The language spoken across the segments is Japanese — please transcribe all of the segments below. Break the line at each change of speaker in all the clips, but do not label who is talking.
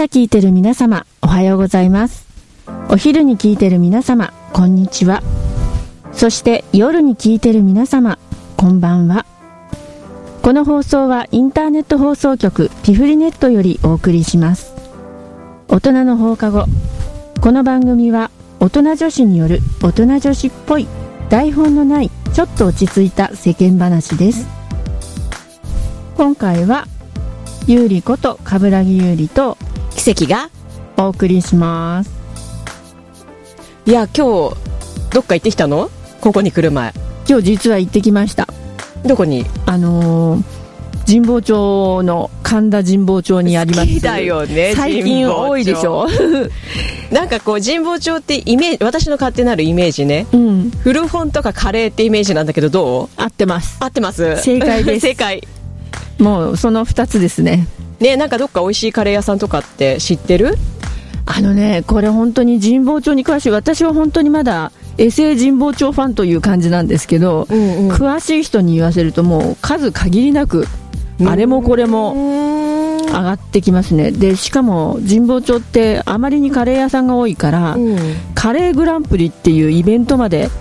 朝聞いてる皆様、おはようございます。お昼に聞いてる皆様、こんにちは。そして夜に聞いてる皆様、こんばんは。この放送はインターネット放送局ティフリネットよりお送りします。大人の放課後。この番組は大人女子による大人女子っぽい台本のないちょっと落ち着いた世間話です。今回はゆうりこと冠城ゆうりと
奇跡が
お送りします。
いや、今日どっか行ってきたの？ここに来る前。
今日実は行ってきました。
どこに？
神保町の神田神保町にあります。
好きだよね。
最近多いでしょ。
なんかこう神保町ってイメージ、私の勝手なるイメージね、古本とかカレーってイメージなんだけど、どう？
合ってます。
合ってます。
正解です。
正解。
もうその2つですね。
ね、なんかどっか美味しいカレー屋さんとかって知ってる？
これ本当に神保町に詳しい。私は本当にまだエセ神保町ファンという感じなんですけど、詳しい人に言わせるともう数限りなくあれもこれも上がってきますね。でしかも神保町ってあまりにカレー屋さんが多いから、カレーグランプリっていうイベントまで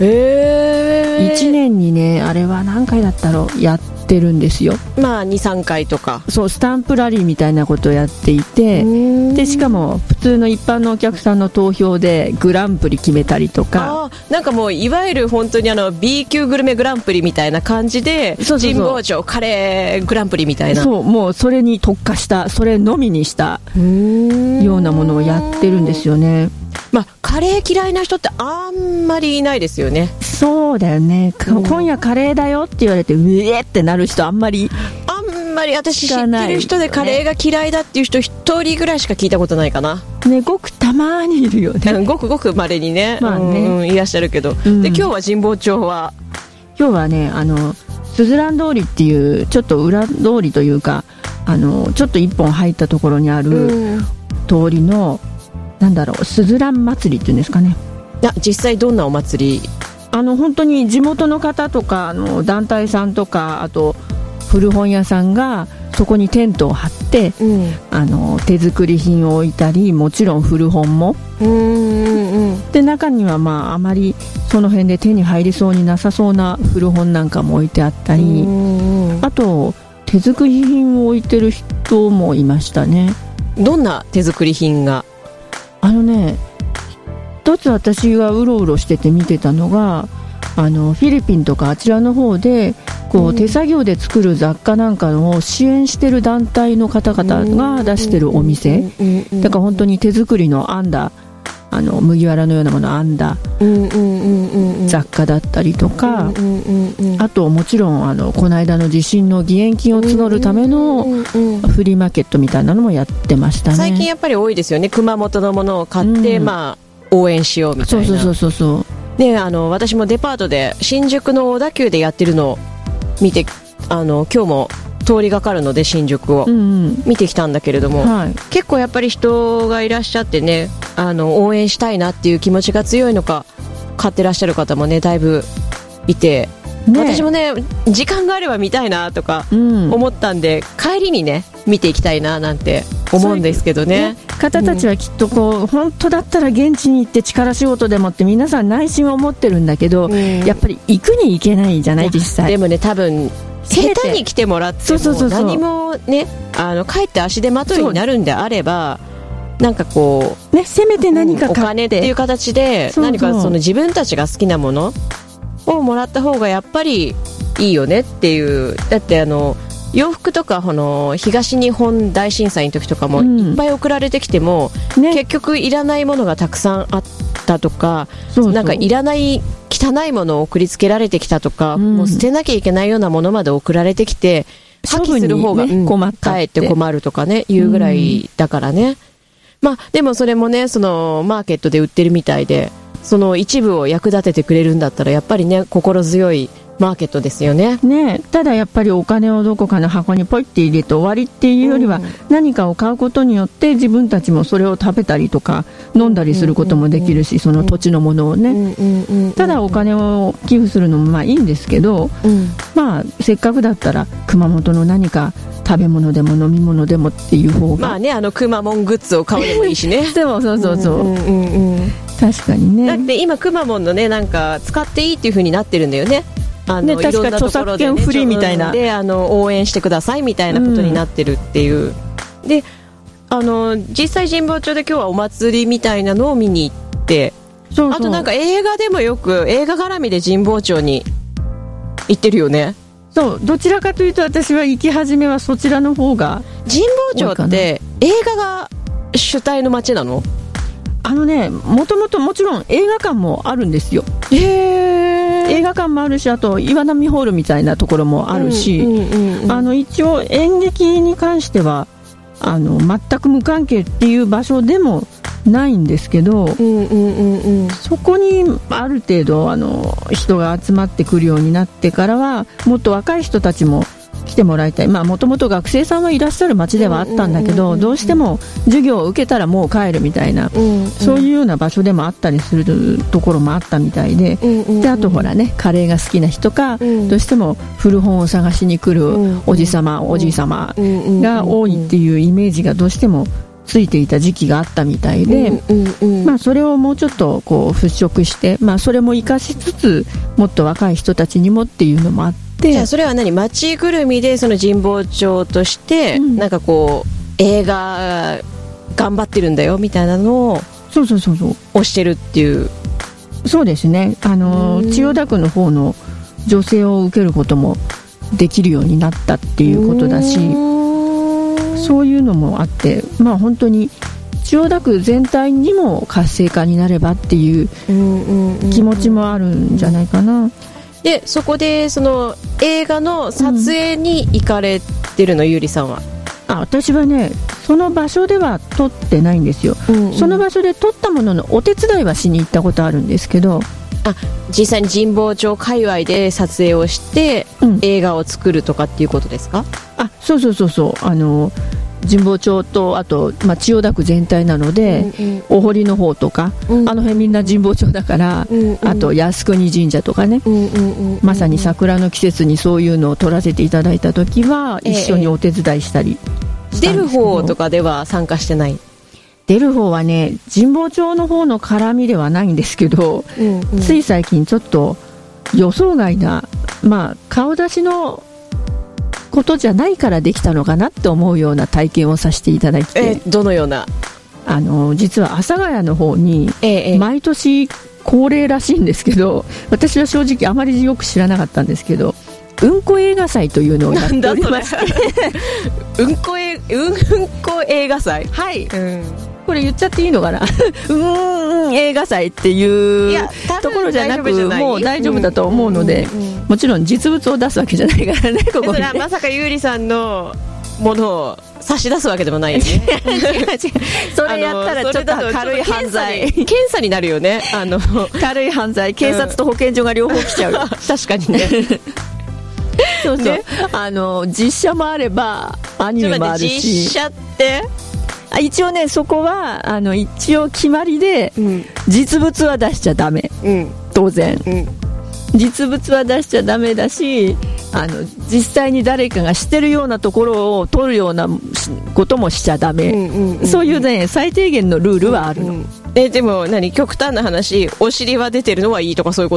1年にね、あれは何回だったろう、やってるんですよ。
まあ 2,3 回とか。
そう、スタンプラリーみたいなことをやっていて、でしかも普通の一般のお客さんの投票でグランプリ決めたりとか、
なんかもういわゆる本当にB 級グルメグランプリみたいな感じで、神保町カレーグランプリみたいな。
そう、もうそれに特化した、それのみにしたようなものをやってるんですよね。
まあ、カレー嫌いな人ってあんまりいないですよね。
そうだよね。今夜カレーだよって言われてうえってなる人あんまり
私知ってる人でカレーが嫌いだっていう人一人ぐらいしか聞いたことないかな。
ね、ごくたまにいるよね。
ごくごく稀にね、
まあね、
いらっしゃるけど、で今日は神保町は
ね、すずらん通りっていうちょっと裏通りというか、ちょっと一本入ったところにある通りの、なんだろう、すずらん祭りっていうんですかね。
実際どんなお祭り？
本当に地元の方とか団体さんとか、あと古本屋さんがそこにテントを張って、手作り品を置いたり、もちろん古本も、で中にはあまりその辺で手に入りそうになさそうな古本なんかも置いてあったり、あと手作り品を置いてる人もいましたね。
どんな手作り品が？
一つ私がうろうろしてて見てたのが、フィリピンとかあちらの方でこう手作業で作る雑貨なんかを支援してる団体の方々が出してるお店だから、本当に手作りの編んだ麦わらのようなものを編んだ雑貨だったりとか、あともちろんこの間の地震の義援金を募るためのフリーマーケットみたいなのもやってましたね。
最近やっぱり多いですよね。熊本のものを買って、応援しようみたいな。
そう
で、私もデパートで新宿の小田急でやってるのを見て、今日も通りがかるので新宿を見てきたんだけれども、結構やっぱり人がいらっしゃってね、応援したいなっていう気持ちが強いのか、買ってらっしゃる方もねだいぶいて、私もね時間があれば見たいなとか思ったんで、帰りにね見ていきたいななんて思うんですけどね。
方たちはきっと本当だったら現地に行って力仕事でもって皆さん内心は思ってるんだけど、やっぱり行くに行けないじゃない、実際。
でもね、多分下手に来てもらっても何もね、帰って足手まといになるんであれば、なんかこうね、
せめて何か買って、
お金っていう形で何かその自分たちが好きなものをもらった方がやっぱりいいよねっていう。だって洋服とか東日本大震災の時とかもいっぱい送られてきても、結局いらないものがたくさんあったとか、なんかいらない汚いものを送りつけられてきたとか、もう捨てなきゃいけないようなものまで送られてきて、破棄する方がかえって困るとかね、いうぐらいだからね。でもそれもね、そのマーケットで売ってるみたいで、その一部を役立ててくれるんだったらやっぱりね、心強いマーケットですよね。
ただやっぱりお金をどこかの箱にポイって入れて終わりっていうよりは、何かを買うことによって自分たちもそれを食べたりとか飲んだりすることもできるし、その土地のものをね、ただお金を寄付するのもまあいいんですけど、まあせっかくだったら熊本の何か食べ物でも飲み物でもっていう方が、
まあね、くまモングッズを買うでもいいしね
でもそう、確かにね。
だって今くまモンのね、なんか使っていいっていう風になってるんだよね。
確か著作権フリーみたいな
で、応援してくださいみたいなことになってるっていう、で実際神保町で今日はお祭りみたいなのを見に行って、あとなんか映画でもよく映画絡みで神保町に行ってるよね。
そう、どちらかというと私は行き始めはそちらの方が。
神保町って映画が主体の街なの？
もともともちろん映画館もあるんですよ。映画館もあるし、あと岩波ホールみたいなところもあるし、一応演劇に関しては全く無関係っていう場所でもないんですけど、そこにある程度人が集まってくるようになってからは、もっと若い人たちも来てもらいたい。もともと学生さんはいらっしゃる街ではあったんだけど、どうしても授業を受けたらもう帰るみたいな、そういうような場所でもあったりするところもあったみたいで、であとほらね、カレーが好きな人か、どうしても古本を探しに来るおじさま、おじいさまが多いっていうイメージがどうしてもついていた時期があったみたいで、それをもうちょっとこう払拭して、それも生かしつつ、もっと若い人たちにもっていうのもあって。
じゃあそれは町ぐるみでその神保町として、なんかこう映画頑張ってるんだよみたいなのを推してるっていう。
そうですね。千代田区の方の女性を受けることもできるようになったっていうことだし、そういうのもあって、本当に千代田区全体にも活性化になればっていう気持ちもあるんじゃないかな。
でそこでその映画の撮影に行かれてるの、ゆりさんは。
私はね、その場所では撮ってないんですよ、その場所で撮ったもののお手伝いはしに行ったことあるんですけど、
実際に神保町界隈で撮影をして、映画を作るとかっていうことですか？
そう神保町とあと、千代田区全体なので、お堀の方とか、辺みんな神保町だから、あと靖国神社とかね、まさに桜の季節にそういうのを撮らせていただいた時は一緒にお手伝いしたりしたんですけど、
出る方とかでは参加してない？
出る方はね、神保町の方の絡みではないんですけど、つい最近ちょっと予想外な、顔出しのことじゃないからできたのかなって思うような体験をさせていただいて、
どのような？
実は阿佐ヶ谷の方に毎年恒例らしいんですけど、私は正直あまりよく知らなかったんですけど、うんこ映画祭というのをやっておりまして
うんこ映画祭、
はい、これ言っちゃっていいのかな映画祭っていうところじゃなく、もう大丈夫だと思うので、もちろん実物を出すわけじゃないからね、ここにね。
まさかゆうりさんのものを差し出すわけでもないよね。
違うそれやったらちょっと軽い犯罪、
検査になるよね。
軽い犯罪、警察と保健所が両方来ちゃう、
確かにね。
そうね、実写もあればアニメもあるし。
実写って
一応ね、そこは一応決まりで、実物は出しちゃダメ、当然、実物は出しちゃダメだし、実際に誰かがしてるようなところを撮るようなこともしちゃダメ、そういうね、最低限のルールはあるの。
でも極端な話、お尻は出てるのはいいとかそういうこと？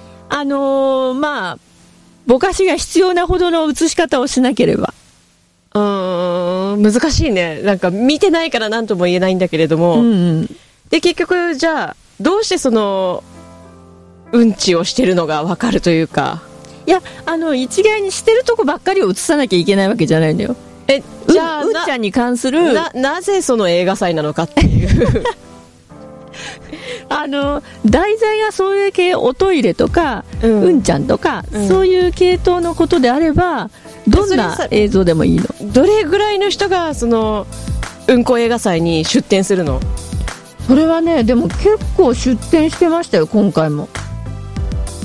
ぼかしが必要なほどの写し方をしなければ。
難しいね。なんか見てないから何とも言えないんだけれども、で結局じゃあどうしてそのうんちをしてるのが分かるというか。
いや、一概にしてるとこばっかりを写さなきゃいけないわけじゃないんだよ。じゃあうんちゃんに関する
なぜその映画祭なのかっていう
題材がそういう系、おトイレとか、うんちゃんとか、そういう系統のことであればどんな映像でもいいの。
どれぐらいの人がそのうんこ映画祭に出展するの？
それはね、でも結構出展してましたよ、今回も。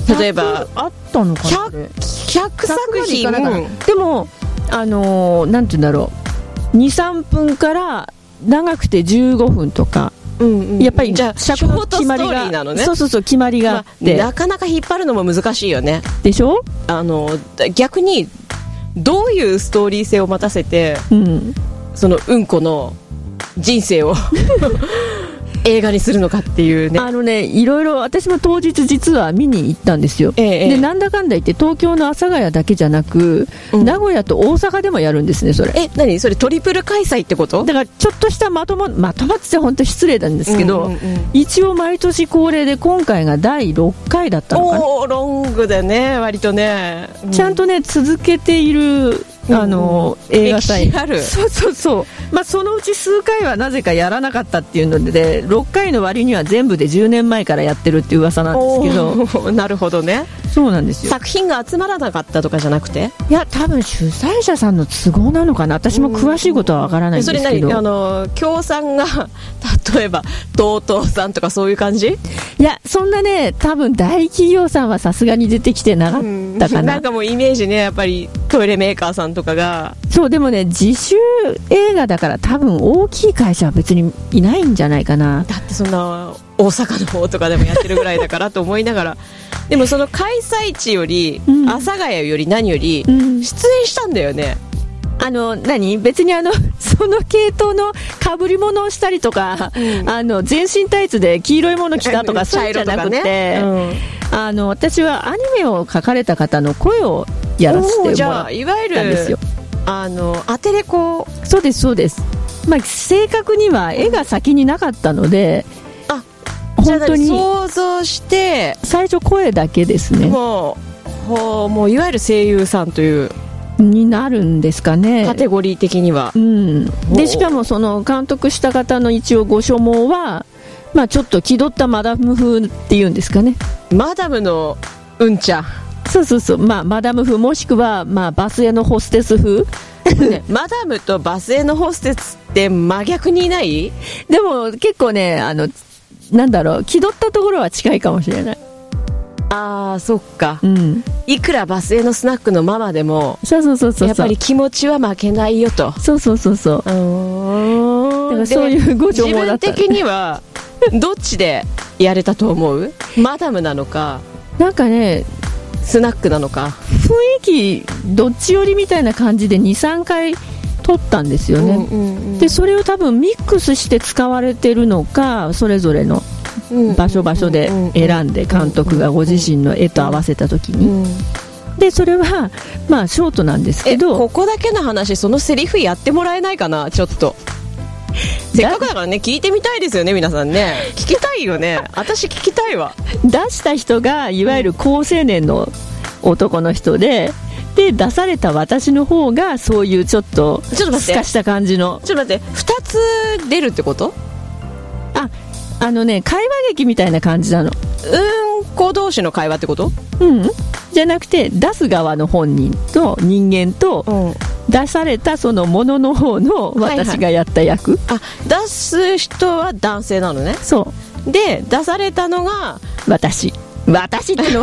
例えば
あったのかな、
100作品、
でもなんて言うんだろう、 2,3 分から長くて15分とか、やっぱり
じゃあショートストーリーなのね。
そう決まりがあって、
なかなか引っ張るのも難しいよね。
でしょ。
逆にどういうストーリー性を待たせて、そのうんこの人生を映画にするのかっていうね。
いろいろ私も当日実は見に行ったんですよ、でなんだかんだ言って東京の阿佐ヶ谷だけじゃなく、名古屋と大阪でもやるんですね。それ
何それ、トリプル開催ってこと？
だからちょっとしたまとまって本当失礼なんですけど、一応毎年恒例で今回が第6回だったのかな。
ロングでね、割とね、
ちゃんとね続けている映画祭、そう、そのうち数回はなぜかやらなかったっていうので、6回の割には全部で10年前からやってるっていう噂なんですけど。
なるほどね。
そうなんですよ。
作品が集まらなかったとかじゃなくて、
いや多分主催者さんの都合なのかな。私も詳しいことはわからないんですけど。それ
何、協賛が例えば TOTO さんとかそういう感じ？
いやそんなね、多分大企業さんはさすがに出てきてなかったかな。
なんかもうイメージね、やっぱりトイレメーカーさんとかが。
そうでもね、自主映画だから多分大きい会社は別にいないんじゃないかな。
だってそんな大阪の方とかでもやってるぐらいだからと思いながらでもその開催地より、阿佐ヶ谷より何より、出演したんだよね。
別にその系統の被り物をしたりとか、全身タイツで黄色いもの着たとかそういうんじゃなくて、私はアニメを描かれた方の声をやらせてもらったんですよ。
いわゆるアテレコ。
そうです、正確には絵が先になかったので、本当に
想像して
最初声だけですね。
もういわゆる声優さんという
になるんですかね、
カテゴリー的には。
でしかもその監督した方の一応ご所望は、ちょっと気取ったマダム風っていうんですかね。
マダムのうんちゃん。
そう、マダム風もしくは、バスへのホステス風
マダムとバスへのホステスって真逆にいない？
でも結構ね、なんだろう、気取ったところは近いかもしれない。
そっか、いくらバスへのスナックのママでも、
そう
やっぱり気持ちは負けないよと。
そうだからそういうご情報だった。
自分的にはどっちでやれたと思う？マダムなのか、
なんかね、
スナックなのか、
雰囲気どっち寄りみたいな感じで 2,3 回撮ったんですよね、でそれを多分ミックスして使われてるのか、それぞれの場所で選んで、監督がご自身の絵と合わせた時に、でそれはショートなんですけど、
ここだけの話、そのセリフやってもらえないかな。ちょっとせっかくだからね、聞いてみたいですよね、皆さんね。聞きたいよね。私聞きたいわ。
出した人がいわゆる高青年の男の人で、出された私の方がそういうちょっとすかした感じの。
ちょっと待って、2つ出るってこと？
会話劇みたいな感じなの。
子同士の会話ってこと？
じゃなくて、出す側の本人と人間と、出されたそのものの方の私がやった役、
出す人は男性なのね。
そう
で、出されたのが
私ってのは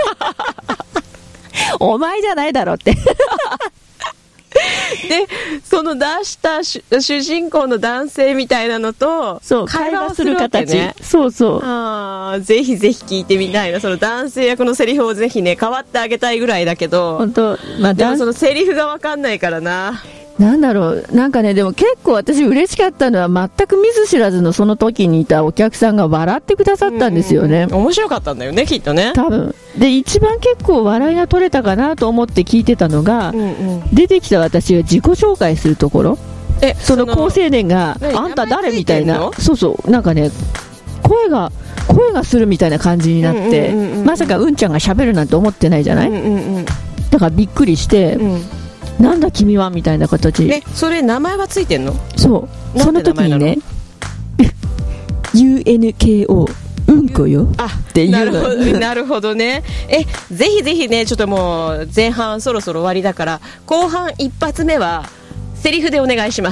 お前じゃないだろって
で、その出した主人公の男性みたいなのと会話をする形、ね、ぜひぜひ聞いてみたいな。その男性役のセリフをぜひね、変わってあげたいぐらいだけど、
本当、
でもそのセリフが分かんないからな。
なんだろう、なんかね、でも結構私嬉しかったのは、全く見ず知らずのその時にいたお客さんが笑ってくださったんですよね。
面白かったんだよね、きっとね。
多分で、一番結構笑いが取れたかなと思って聞いてたのが、出てきた私が自己紹介するところ、その高青年があんた誰みたいな、なんかね、声がするみたいな感じになって、まさかうんちゃんが喋るなんて思ってないじゃない、だからびっくりして、なんだ君はみたいな形。
それ名前はついてんの？
そう、その時にねUNKO うんこよっていうの。
なるほどね。ぜひぜひね、ちょっともう前半そろそろ終わりだから、後半一発目はセリフでお願いします。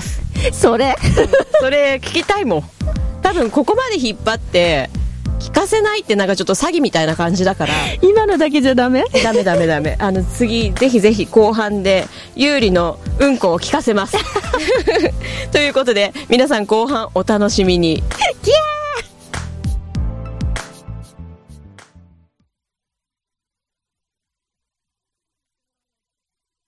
それ
聞きたいもん。多分ここまで引っ張って聞かせないってなんかちょっと詐欺みたいな感じだから
今のだけじゃダメ？
ダメ次ぜひ後半で有利のうんこを聞かせますということで皆さん後半お楽しみに。